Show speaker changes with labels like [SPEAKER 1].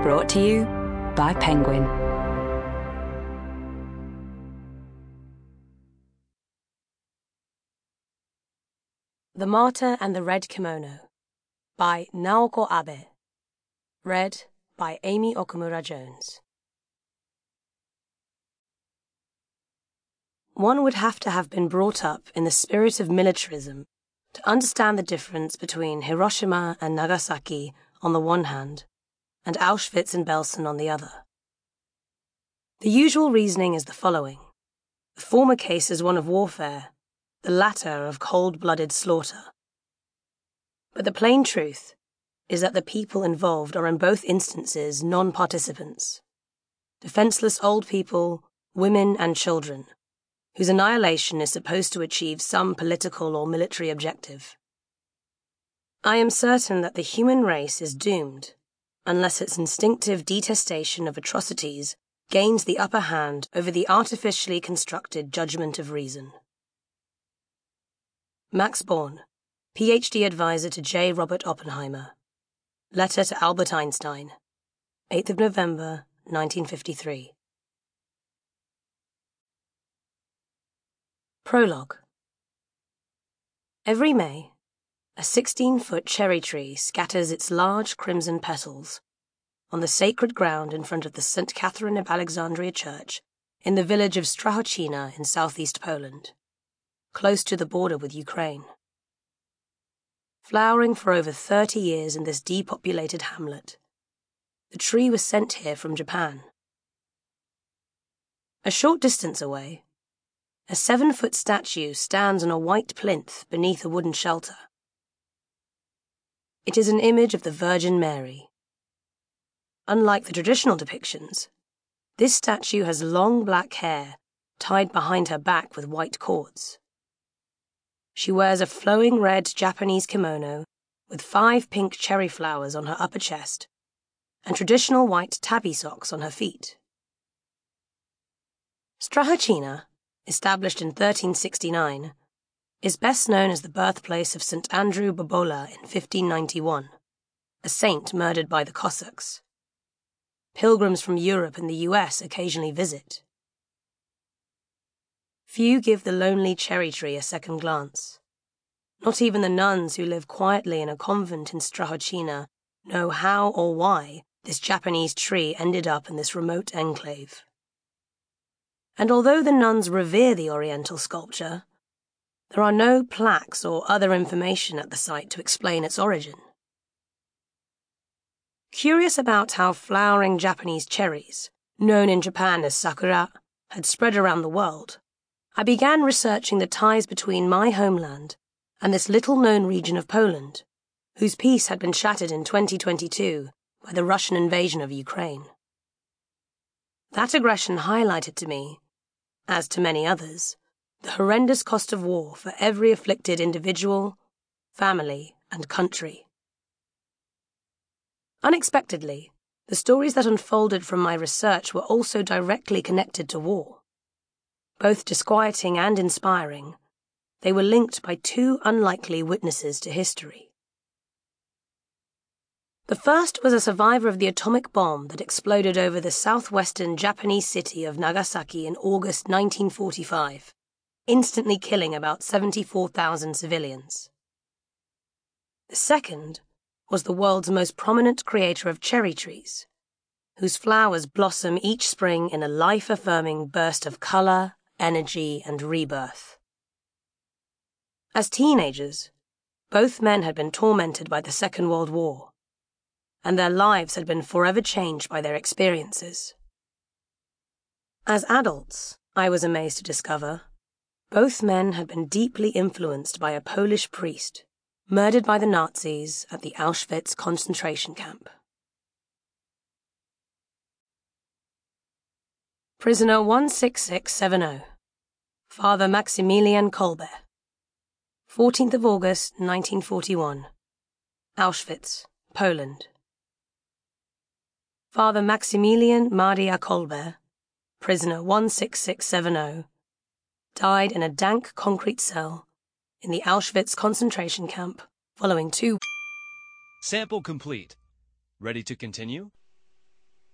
[SPEAKER 1] Brought to you by Penguin.
[SPEAKER 2] The Martyr and the Red Kimono by Naoko Abe. Read by Amy Okumura-Jones. One would have to have been brought up in the spirit of militarism to understand the difference between Hiroshima and Nagasaki on the one hand, and Auschwitz and Belsen on the other. The usual reasoning is the following. The former case is one of warfare, the latter of cold-blooded slaughter. But the plain truth is that the people involved are in both instances non-participants. Defenseless old people, women and children, whose annihilation is supposed to achieve some political or military objective. I am certain that the human race is doomed unless its instinctive detestation of atrocities gains the upper hand over the artificially constructed judgment of reason. Max Born, PhD advisor to J. Robert Oppenheimer. Letter to Albert Einstein, 8th of November, 1953. Prologue. Every May, a 16-foot cherry tree scatters its large crimson petals on the sacred ground in front of the St. Catherine of Alexandria Church in the village of Strachocina in southeast Poland, close to the border with Ukraine. Flowering for over 30 years in this depopulated hamlet, the tree was sent here from Japan. A short distance away, a 7-foot statue stands on a white plinth beneath a wooden shelter. It is an image of the Virgin Mary. Unlike the traditional depictions, this statue has long black hair tied behind her back with white cords. She wears a flowing red Japanese kimono with 5 pink cherry flowers on her upper chest and traditional white tabi socks on her feet. Strachocina, established in 1369, is best known as the birthplace of St. Andrew Bobola in 1591, a saint murdered by the Cossacks. Pilgrims from Europe and the US occasionally visit. Few give the lonely cherry tree a second glance. Not even the nuns who live quietly in a convent in Strachocina know how or why this Japanese tree ended up in this remote enclave. And although the nuns revere the Oriental sculpture, there are no plaques or other information at the site to explain its origin. Curious about how flowering Japanese cherries, known in Japan as sakura, had spread around the world, I began researching the ties between my homeland and this little-known region of Poland, whose peace had been shattered in 2022 by the Russian invasion of Ukraine. That aggression highlighted to me, as to many others, the horrendous cost of war for every afflicted individual, family, and country. Unexpectedly, the stories that unfolded from my research were also directly connected to war. Both disquieting and inspiring, they were linked by 2 unlikely witnesses to history. The first was a survivor of the atomic bomb that exploded over the southwestern Japanese city of Nagasaki in August 1945, instantly killing about 74,000 civilians. The second was the world's most prominent creator of cherry trees, whose flowers blossom each spring in a life-affirming burst of color, energy, and rebirth. As teenagers, both men had been tormented by the Second World War, and their lives had been forever changed by their experiences. As adults, I was amazed to discover, both men had been deeply influenced by a Polish priest murdered by the Nazis at the Auschwitz concentration camp. Prisoner 16670, Father Maximilian Kolbe, 14th of August 1941, Auschwitz, Poland. Father Maximilian Maria Kolbe, prisoner 16670, died in a dank concrete cell in the Auschwitz concentration camp following 2.
[SPEAKER 3] Sample complete. Ready to continue?